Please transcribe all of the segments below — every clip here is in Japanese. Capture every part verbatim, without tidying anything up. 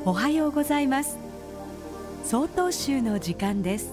おはようございます。曹洞宗の時間です。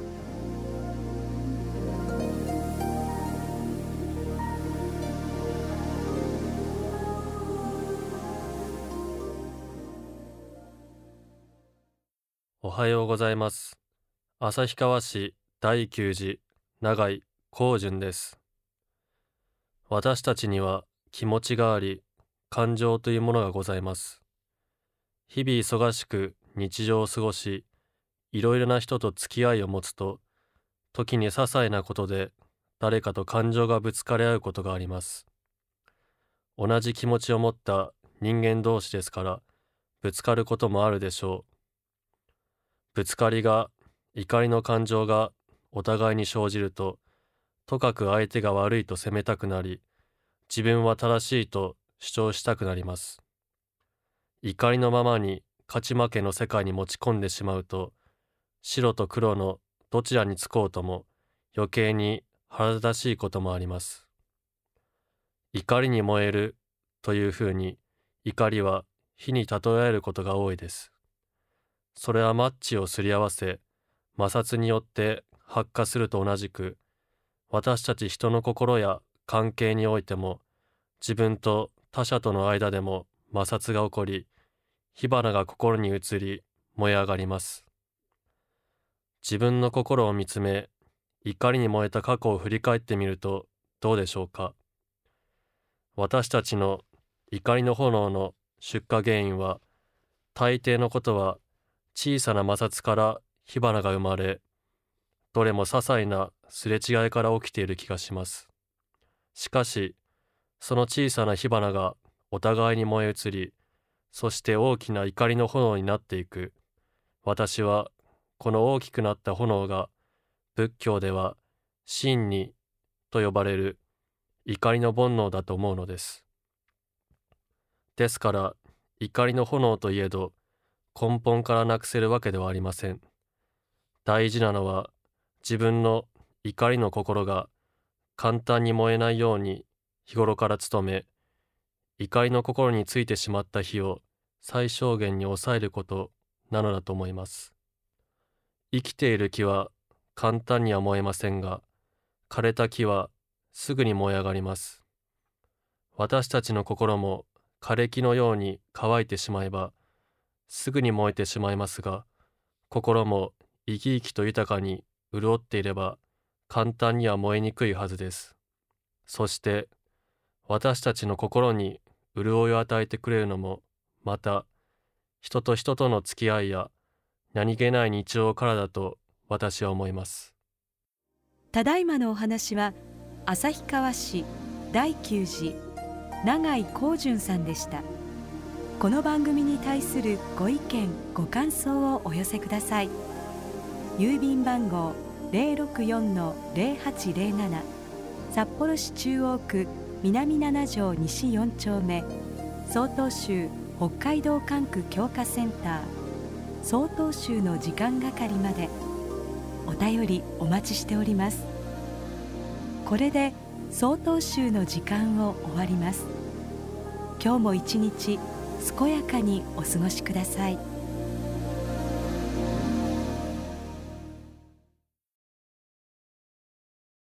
おはようございます。旭川市第九寺永井光順です。私たちには気持ちがあり、感情というものがございます。日々忙しく日常を過ごし、いろいろな人と付き合いを持つと、時に些細なことで誰かと感情がぶつかり合うことがあります。同じ気持ちを持った人間同士ですから、ぶつかることもあるでしょう。ぶつかりが、怒りの感情がお互いに生じると、とかく相手が悪いと責めたくなり、自分は正しいと主張したくなります。怒りのままに勝ち負けの世界に持ち込んでしまうと、白と黒のどちらにつこうとも余計に腹立たしいこともあります。怒りに燃えるというふうに、怒りは火に例えられることが多いです。それはマッチをすり合わせ、摩擦によって発火すると同じく、私たち人の心や関係においても、自分と他者との間でも摩擦が起こり、火花が心に移り、燃え上がります。自分の心を見つめ、怒りに燃えた過去を振り返ってみるとどうでしょうか。私たちの怒りの炎の出火原因は、大抵のことは小さな摩擦から火花が生まれ、どれも些細なすれ違いから起きている気がします。しかし、その小さな火花がお互いに燃え移り、そして大きな怒りの炎になっていく。私は、この大きくなった炎が、仏教では、真にと呼ばれる怒りの煩悩だと思うのです。ですから、怒りの炎といえど、根本からなくせるわけではありません。大事なのは、自分の怒りの心が簡単に燃えないように日頃から努め、怒りの心についてしまった火を最小限に抑えることなのだと思います。生きている木は簡単には燃えませんが、枯れた木はすぐに燃え上がります。私たちの心も枯れ木のように乾いてしまえば、すぐに燃えてしまいますが、心も生き生きと豊かに潤っていれば、簡単には燃えにくいはずです。そして、私たちの心に潤いを与えてくれるのも、また、人と人との付き合いや何気ない日常からだと私は思います。 ただいまのお話は、旭川市第九寺永井光順さんでした。この番組に対するご意見ご感想をお寄せください。郵便番号 ゼロろくよんのゼロはちゼロなな、 札幌市中央区南なな条西よん丁目、曹洞宗北海道管区強化センター曹洞宗の時間係まで。お便りお待ちしております。これで曹洞宗の時間を終わります。今日も一日健やかにお過ごしください。